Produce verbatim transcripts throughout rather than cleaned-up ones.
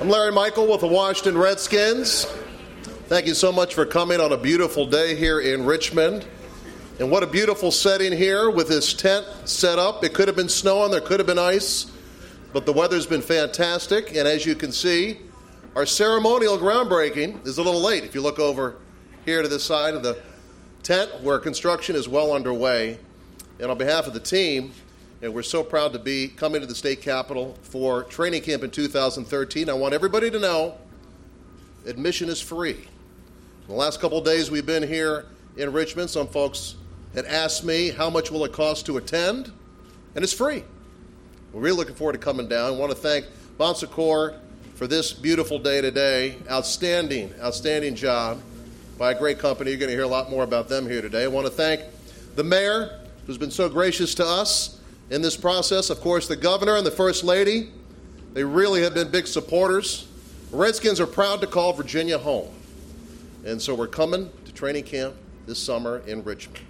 I'm Larry Michael with the Washington Redskins. Thank you so much for coming on a beautiful day here in Richmond. And what a beautiful setting here with this tent set up. It could have been snowing, there could have been ice, but the weather's been fantastic. And as you can see, our ceremonial groundbreaking is a little late. If you look over here to this side of the tent where construction is well underway. And on behalf of the team, and we're so proud to be coming to the state capitol for training camp in two thousand thirteen. I want everybody to know admission is free. In the last couple of days we've been here in Richmond, some folks had asked me how much will it cost to attend, and it's free. We're really looking forward to coming down. I want to thank Bon Secours for this beautiful day today. Outstanding, outstanding job by a great company. You're going to hear a lot more about them here today. I want to thank the mayor, who's been so gracious to us in this process. Of course, the governor and the first lady, they really have been big supporters. The Redskins are proud to call Virginia home. And so we're coming to training camp this summer in Richmond.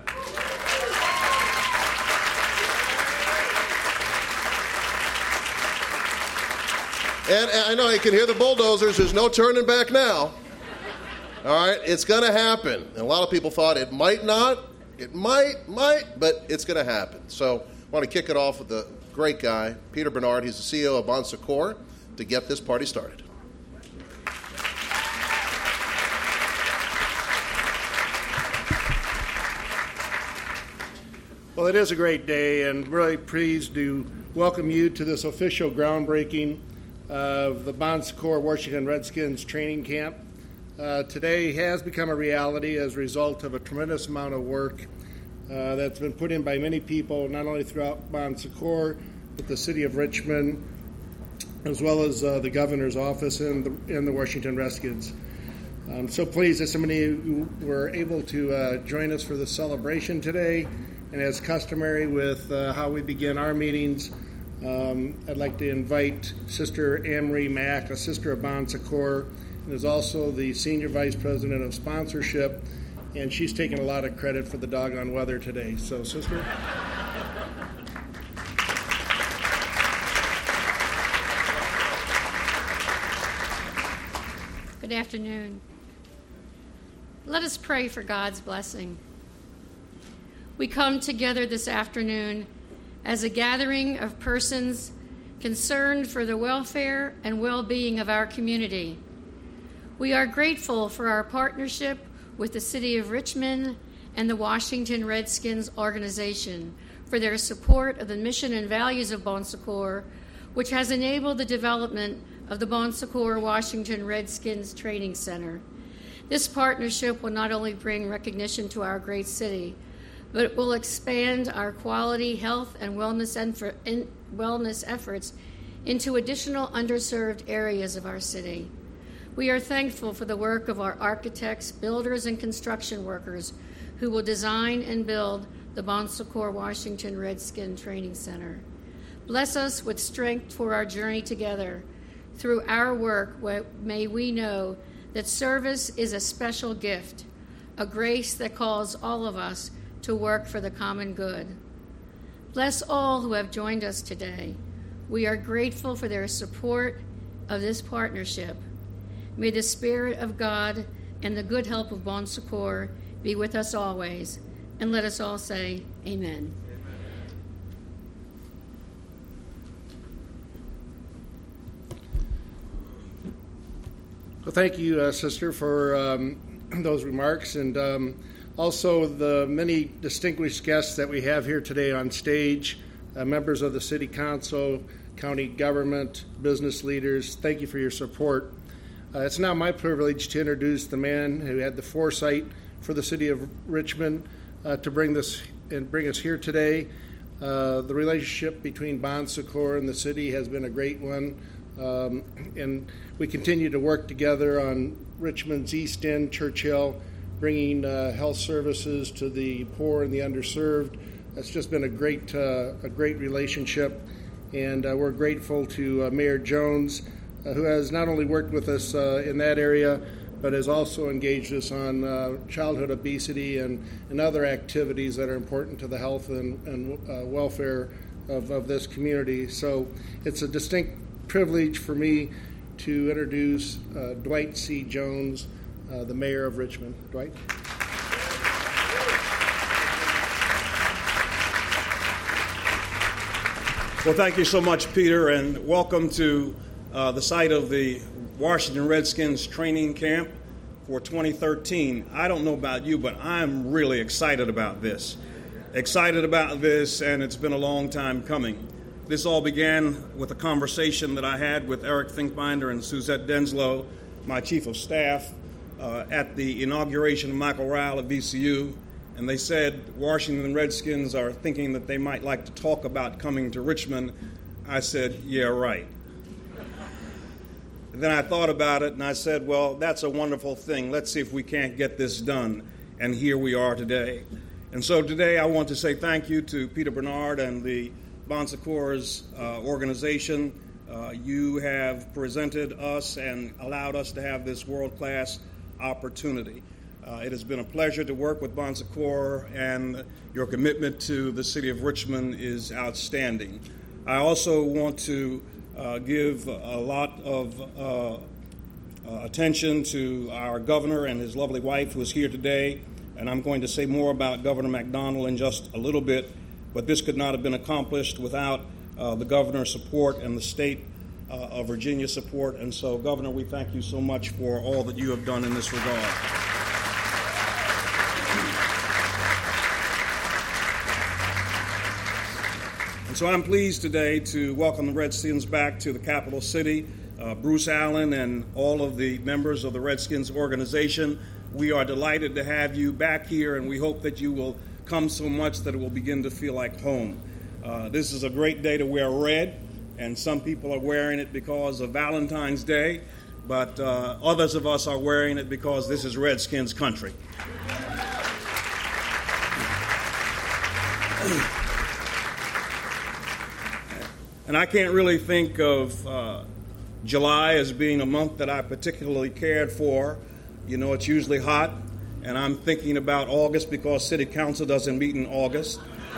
And I know you can hear the bulldozers. There's no turning back now. All right, it's going to happen. And a lot of people thought it might not. It might, might, but it's going to happen. So I want to kick it off with a great guy, Peter Bernard. He's the C E O of Bon Secours, to get this party started. Well, it is a great day, and really pleased to welcome you to this official groundbreaking of the Bon Secours Washington Redskins training camp. Uh, today has become a reality as a result of a tremendous amount of work uh, that's been put in by many people, not only throughout Bon Secours, but the city of Richmond, as well as uh, the governor's office and the, and the Washington Redskins. I'm so pleased that so many of you were able to uh, join us for the celebration today. And as customary with uh, how we begin our meetings, um, I'd like to invite Sister Anne-Marie Mack, a sister of Bon Secours, and is also the Senior Vice President of Sponsorship, and she's taking a lot of credit for the doggone weather today. So, Sister. Good afternoon. Let us pray for God's blessing. We come together this afternoon as a gathering of persons concerned for the welfare and well-being of our community. We are grateful for our partnership with the City of Richmond and the Washington Redskins organization for their support of the mission and values of Bon Secours, which has enabled the development of the Bon Secours Washington Redskins Training Center. This partnership will not only bring recognition to our great city, but it will expand our quality health and wellness, enf- in, wellness efforts into additional underserved areas of our city. We are thankful for the work of our architects, builders, and construction workers who will design and build the Bon Secours Washington Redskin Training Center. Bless us with strength for our journey together. Through our work, may we know that service is a special gift, a grace that calls all of us to work for the common good. Bless all who have joined us today. We are grateful for their support of this partnership. May the Spirit of God and the good help of Bon Secours be with us always. And let us all say, Amen. Well, thank you, uh, Sister, for um, those remarks, and um, also the many distinguished guests that we have here today on stage, uh, members of the City Council, county government, business leaders. Thank you for your support. Uh, it's now my privilege to introduce the man who had the foresight for the city of Richmond uh, to bring this and bring us here today. Uh, the relationship between Bon Secours and the city has been a great one, um, and we continue to work together on Richmond's East End, Churchill, bringing uh, health services to the poor and the underserved. That's just been a great, uh, a great relationship, and uh, we're grateful to uh, Mayor Jones, uh, who has not only worked with us uh, in that area, but has also engaged us on uh, childhood obesity and, and other activities that are important to the health and, and uh, welfare of, of this community. So it's a distinct privilege for me to introduce uh, Dwight C. Jones, uh, the mayor of Richmond. Dwight. Well, thank you so much, Peter, and welcome to uh, the site of the Washington Redskins training camp for twenty thirteen. I don't know about you, but I'm really excited about this. Excited about this, and it's been a long time coming. This all began with a conversation that I had with Eric Finkbinder and Suzette Denslow, my chief of staff, uh, at the inauguration of Michael Rowell at V C U. And they said Washington Redskins are thinking that they might like to talk about coming to Richmond. I said, yeah, right. Then I thought about it and I said, well, that's a wonderful thing. Let's see if we can't get this done. And here we are today. And so today I want to say thank you to Peter Bernard and the Bon Secours uh, organization. Uh, you have presented us and allowed us to have this world-class opportunity. Uh, it has been a pleasure to work with Bon Secours, and your commitment to the city of Richmond is outstanding. I also want to uh, give a lot of uh, uh, attention to our governor and his lovely wife who is here today, and I'm going to say more about Governor McDonnell in just a little bit, but this could not have been accomplished without uh, the governor's support and the state uh, of Virginia's support, and so, Governor, we thank you so much for all that you have done in this regard. And so I'm pleased today to welcome the Redskins back to the capital city. Uh, Bruce Allen and all of the members of the Redskins organization, we are delighted to have you back here, and we hope that you will come so much that it will begin to feel like home. Uh, this is a great day to wear red, and some people are wearing it because of Valentine's Day, but uh, others of us are wearing it because this is Redskins country. And I can't really think of uh, July as being a month that I particularly cared for. You know, it's usually hot, and I'm thinking about August because City Council doesn't meet in August.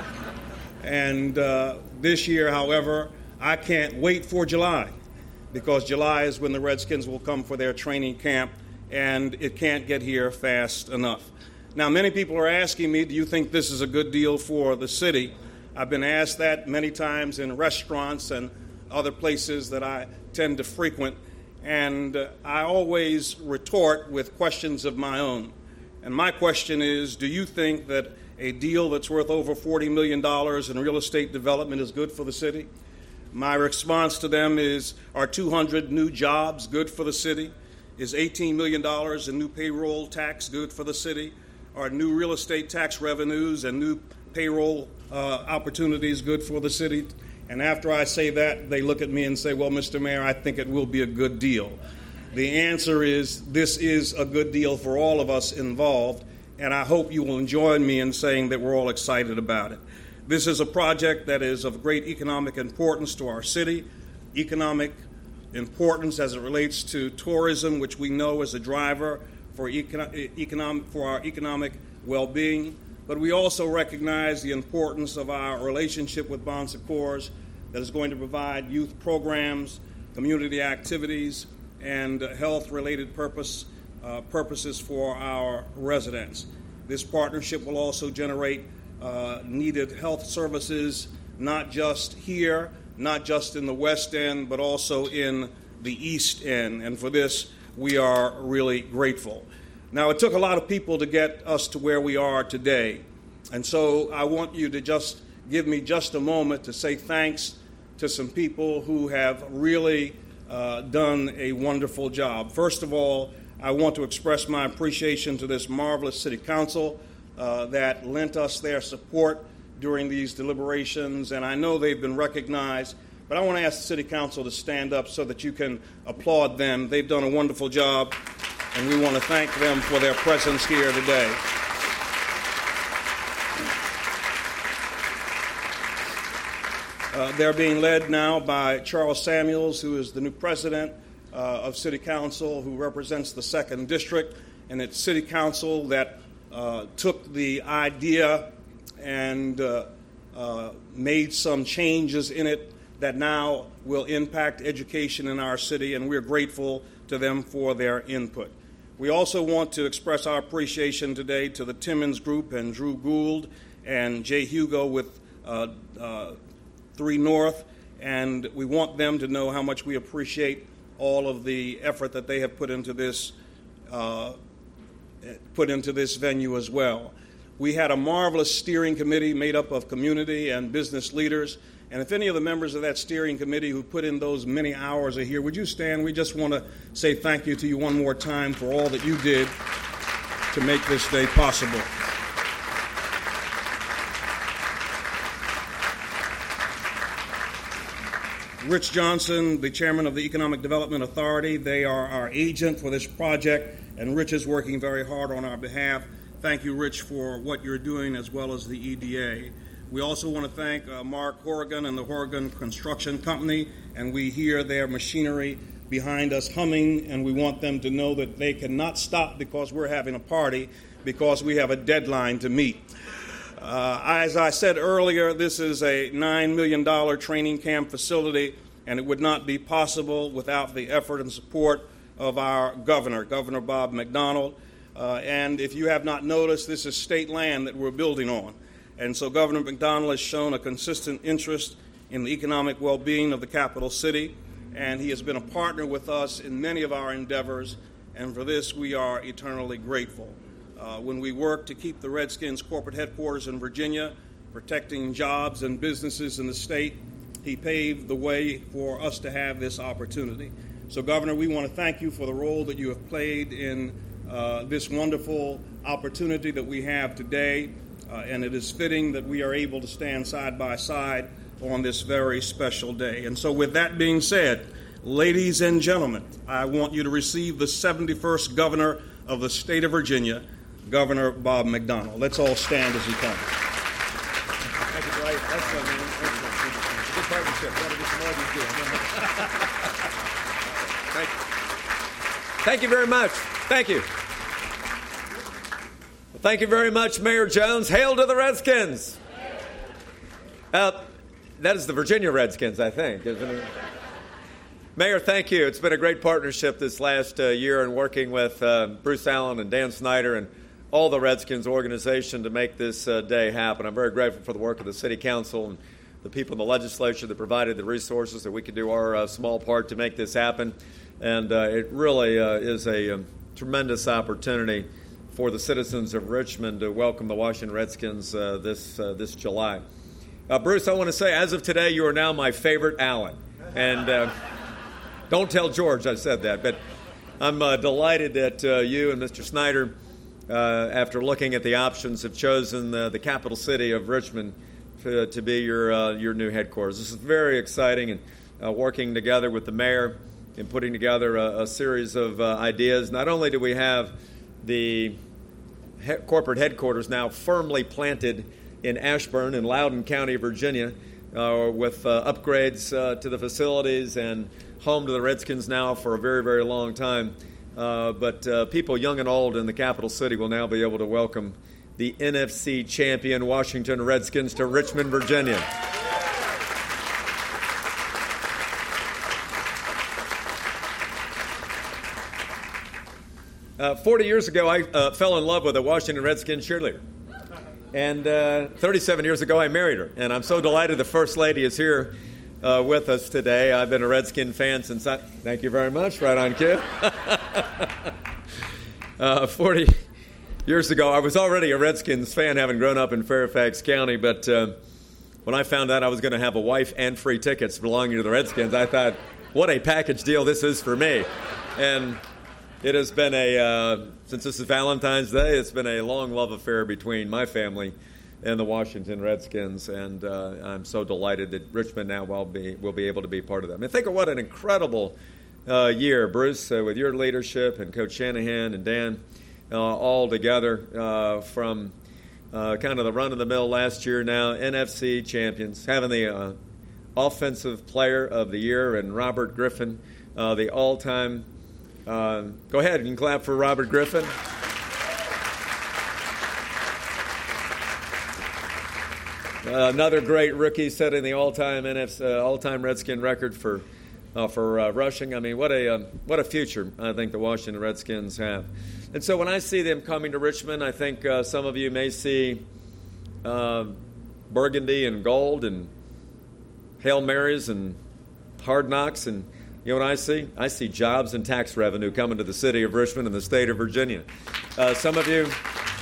And uh, this year, however, I can't wait for July because July is when the Redskins will come for their training camp, and it can't get here fast enough. Now, many people are asking me, do you think this is a good deal for the city? I've been asked that many times in restaurants and other places that I tend to frequent, and uh, I always retort with questions of my own. And my question is, do you think that a deal that's worth over forty million dollars in real estate development is good for the city? My response to them is, are two hundred new jobs good for the city? Is eighteen million dollars in new payroll tax good for the city? Are new real estate tax revenues and new payroll uh, opportunities good for the city? And after I say that, they look at me and say, well, Mister Mayor, I think it will be a good deal. The answer is, this is a good deal for all of us involved, and I hope you will join me in saying that we're all excited about it. This is a project that is of great economic importance to our city, economic importance as it relates to tourism, which we know is a driver for, econo- economic, for our economic well-being. But we also recognize the importance of our relationship with Bon Secours that is going to provide youth programs, community activities, and health-related purpose, uh, purposes for our residents. This partnership will also generate uh, needed health services, not just here, not just in the West End, but also in the East End. And for this, we are really grateful. Now, it took a lot of people to get us to where we are today. And so I want you to just give me just a moment to say thanks to some people who have really uh, done a wonderful job. First of all, I want to express my appreciation to this marvelous City Council uh, that lent us their support during these deliberations, and I know they've been recognized. But I want to ask the City Council to stand up so that you can applaud them. They've done a wonderful job, and we want to thank them for their presence here today. Uh, they're being led now by Charles Samuels, who is the new president uh, of City Council, who represents the second District. And it's City Council that uh, took the idea and uh, uh, made some changes in it that now will impact education in our city, and we're grateful to them for their input. We also want to express our appreciation today to the Timmons Group and Drew Gould and Jay Hugo with uh, uh, Three North, and we want them to know how much we appreciate all of the effort that they have put into this uh, put into this venue as well. We had a marvelous steering committee made up of community and business leaders, and if any of the members of that steering committee who put in those many hours are here, would you stand? We just want to say thank you to you one more time for all that you did to make this day possible. Rich Johnson, the chairman of the Economic Development Authority, they are our agent for this project, and Rich is working very hard on our behalf. Thank you, Rich, for what you're doing, as well as the E D A. We also want to thank uh, Mark Horrigan and the Horrigan Construction Company, and we hear their machinery behind us humming, and we want them to know that they cannot stop because we're having a party, because we have a deadline to meet. Uh, as I said earlier, this is a nine million dollars training camp facility, and it would not be possible without the effort and support of our governor, Governor Bob McDonnell. Uh, and if you have not noticed, this is state land that we're building on. And so Governor McDonnell has shown a consistent interest in the economic well-being of the capital city, and he has been a partner with us in many of our endeavors, and for this we are eternally grateful. Uh, when we work to keep the Redskins corporate headquarters in Virginia, protecting jobs and businesses in the state, he paved the way for us to have this opportunity. So, Governor, we want to thank you for the role that you have played in uh, this wonderful opportunity that we have today, uh, and it is fitting that we are able to stand side by side on this very special day. And so, with that being said, ladies and gentlemen, I want you to receive the seventy-first Governor of the state of Virginia, Governor Bob McDonnell. Let's all stand as he comes. Thank you, Dwight. Excellent, man. Excellent. Good partnership. Got to get some more of these deals. Thank you. Thank you very much. Thank you. Well, thank you very much, Mayor Jones. Hail to the Redskins. Uh, that is the Virginia Redskins, I think, isn't it? Mayor, thank you. It's been a great partnership this last uh, year in working with uh, Bruce Allen and Dan Snyder and all the Redskins organization to make this uh, day happen. I'm very grateful for the work of the City Council and the people in the legislature that provided the resources that we could do our uh, small part to make this happen. And uh, it really uh, is a um, tremendous opportunity for the citizens of Richmond to welcome the Washington Redskins uh, this uh, this July. Uh, Bruce, I want to say, as of today, you are now my favorite Allen. And uh, don't tell George I said that, but I'm uh, delighted that uh, you and Mister Snyder, uh, after looking at the options, have chosen uh, the capital city of Richmond to, to be your uh, your new headquarters. This is very exciting, and uh, working together with the mayor and putting together a, a series of uh, ideas. Not only do we have the he- corporate headquarters now firmly planted in Ashburn in Loudoun County, Virginia, uh, with uh, upgrades uh, to the facilities and home to the Redskins now for a very, very long time. Uh, but uh, people young and old in the capital city will now be able to welcome the N F C champion Washington Redskins to Richmond, Virginia. Uh, Forty years ago, I uh, fell in love with a Washington Redskins cheerleader. And uh, thirty-seven years ago, I married her. And I'm so delighted the First Lady is here uh, with us today. I've been a Redskin fan since I... Thank you very much. Right on, kid. uh, forty years ago, I was already a Redskins fan, having grown up in Fairfax County. But uh, when I found out I was going to have a wife and free tickets belonging to the Redskins, I thought, what a package deal this is for me. And it has been a, uh, since this is Valentine's Day, it's been a long love affair between my family and the Washington Redskins, and uh, I'm so delighted that Richmond now will be, will be able to be part of that. I mean, think of what an incredible uh, year, Bruce, uh, with your leadership and Coach Shanahan and Dan uh, all together uh, from uh, kind of the run-of-the-mill last year now, N F C champions, having the uh, offensive player of the year and Robert Griffin, uh, the all-time Uh, go ahead, you can clap for Robert Griffin. Uh, another great rookie setting the all-time N F C, uh, all-time Redskin record for uh, for uh, rushing. I mean, what a um, what a future I think the Washington Redskins have. And so when I see them coming to Richmond, I think uh, some of you may see uh, burgundy and gold and Hail Marys and Hard Knocks. And you know what I see? I see jobs and tax revenue coming to the city of Richmond and the state of Virginia. Uh, some of you...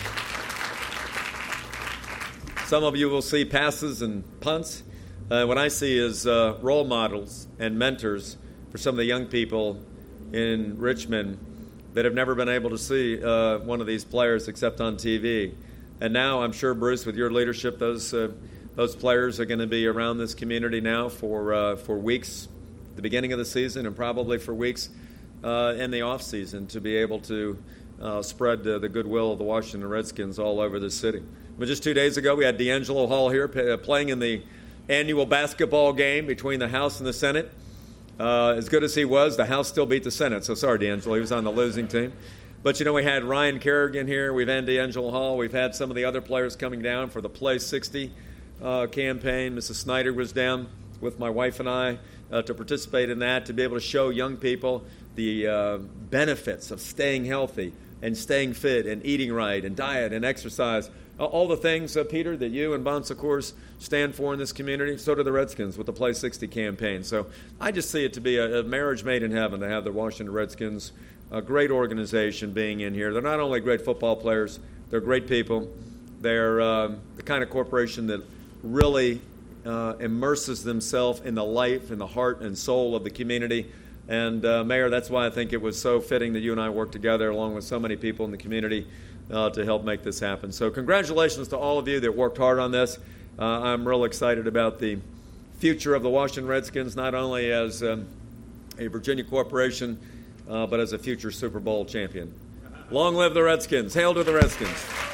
Some of you will see passes and punts. Uh, what I see is uh, role models and mentors for some of the young people in Richmond that have never been able to see uh, one of these players except on T V. And now I'm sure, Bruce, with your leadership, those uh, those players are going to be around this community now for uh, for weeks, the beginning of the season, and probably for weeks uh, in the off season to be able to uh, spread uh, the goodwill of the Washington Redskins all over the city. But just two days ago, we had D'Angelo Hall here p- playing in the annual basketball game between the House and the Senate. Uh, as good as he was, the House still beat the Senate. So sorry, D'Angelo, he was on the losing team. But, you know, we had Ryan Kerrigan here. We've had D'Angelo Hall. We've had some of the other players coming down for the Play sixty uh, campaign. Missus Snyder was down with my wife and I uh, to participate in that, to be able to show young people the uh, benefits of staying healthy and staying fit and eating right and diet and exercise. All the things, uh, Peter, that you and Bon Secours stand for in this community, so do the Redskins with the Play sixty campaign. So I just see it to be a, a marriage made in heaven to have the Washington Redskins, a great organization, being in here. They're not only great football players, they're great people. They're uh, the kind of corporation that really uh, immerses themselves in the life and the heart and soul of the community. And, uh, Mayor, that's why I think it was so fitting that you and I worked together along with so many people in the community Uh, to help make this happen. So congratulations to all of you that worked hard on this. Uh, I'm real excited about the future of the Washington Redskins, not only as um, a Virginia corporation, uh, but as a future Super Bowl champion. Long live the Redskins. Hail to the Redskins.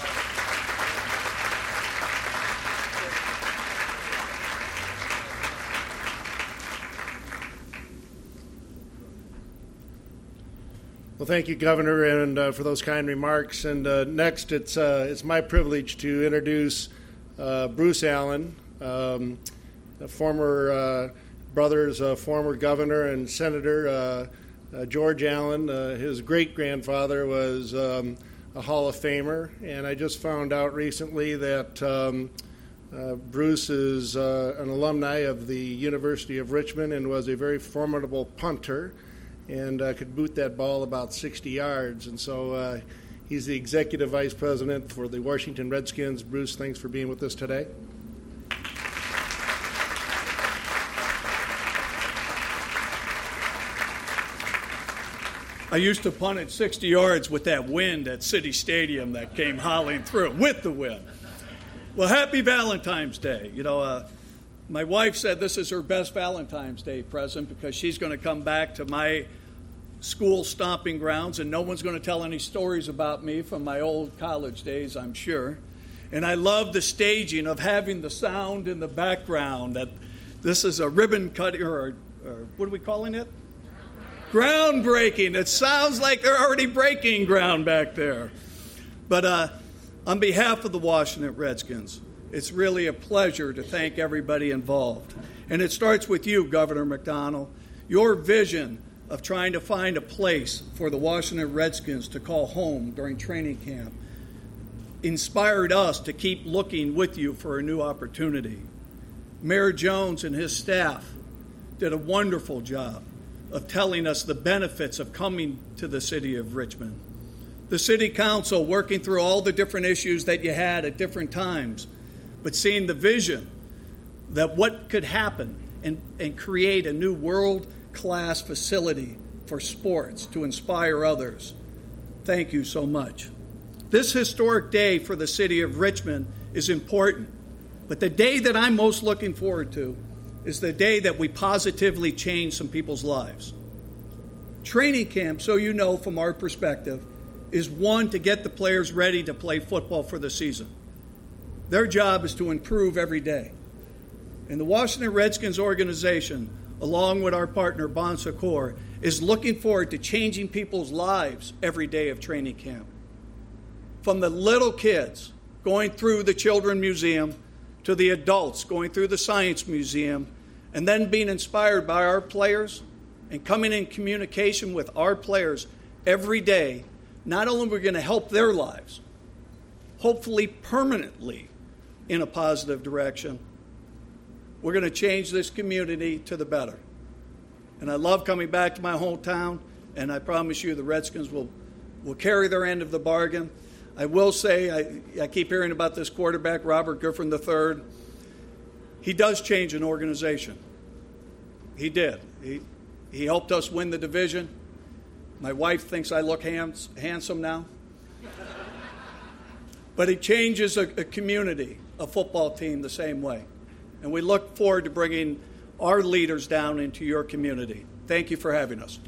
Well, thank you, Governor, and uh, for those kind remarks. And uh, next, it's uh, it's my privilege to introduce uh, Bruce Allen, um, a former uh, brother's uh, former governor and senator, uh, uh, George Allen. Uh, his great-grandfather was um, a Hall of Famer, and I just found out recently that um, uh, Bruce is uh, an alumni of the University of Richmond and was a very formidable punter, and uh, could boot that ball about sixty yards. And so uh, he's the executive vice president for the Washington Redskins. Bruce, thanks for being with us today. I used to punt at sixty yards with that wind at City Stadium that came howling through, with the wind. Well, happy Valentine's Day. You know, uh, my wife said this is her best Valentine's Day present because she's going to come back to my school stomping grounds and no one's going to tell any stories about me from my old college days, I'm sure. And I love the staging of having the sound in the background. That this is a ribbon cutting, or, or what are we calling it? Groundbreaking. It sounds like they're already breaking ground back there. But uh, on behalf of the Washington Redskins, it's really a pleasure to thank everybody involved. And it starts with you, Governor McDonnell. Your vision of trying to find a place for the Washington Redskins to call home during training camp inspired us to keep looking with you for a new opportunity. Mayor Jones and his staff did a wonderful job of telling us the benefits of coming to the city of Richmond. The city council working through all the different issues that you had at different times, but seeing the vision that what could happen and, and create a new world-class facility for sports to inspire others. Thank you so much. This historic day for the city of Richmond is important, but the day that I'm most looking forward to is the day that we positively change some people's lives. Training camp, so you know from our perspective, is one to get the players ready to play football for the season. Their job is to improve every day. And the Washington Redskins organization, along with our partner Bon Secours, is looking forward to changing people's lives every day of training camp. From the little kids going through the Children's Museum to the adults going through the Science Museum, and then being inspired by our players and coming in communication with our players every day, not only are we going to help their lives, hopefully permanently in a positive direction, we're going to change this community to the better. And I love coming back to my hometown, and I promise you the Redskins will, will carry their end of the bargain. I will say, I, I keep hearing about this quarterback, Robert Griffin the third. He does change an organization. He did. He, he helped us win the division. My wife thinks I look hands, handsome now. But he changes a, a community, a football team, the same way. And we look forward to bringing our leaders down into your community. Thank you for having us.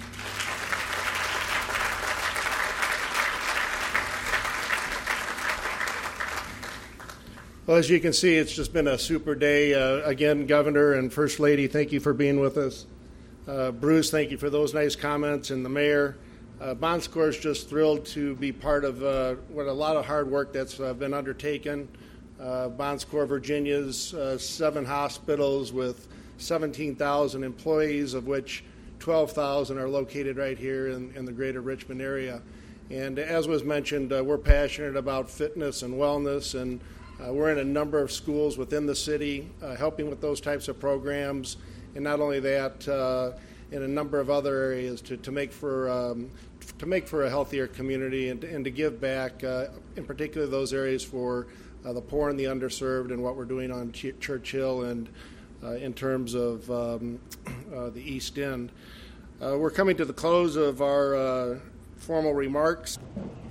Well, as you can see, it's just been a super day. Uh, again, Governor and First Lady, thank you for being with us. Uh, Bruce, thank you for those nice comments, and the Mayor. Uh, Bon Secours is just thrilled to be part of uh, what a lot of hard work that's uh, been undertaken. Uh, Bon Secours, Virginia's uh, seven hospitals with seventeen thousand employees, of which twelve thousand are located right here in, in the greater Richmond area. And as was mentioned, uh, we're passionate about fitness and wellness, and uh, we're in a number of schools within the city uh, helping with those types of programs. And not only that, uh, in a number of other areas to, to make for um, to make for a healthier community and, and to give back, uh, in particular those areas for uh, the poor and the underserved, and what we're doing on Ch- Churchill and uh, in terms of um, uh, the East End. Uh, we're coming to the close of our uh, formal remarks.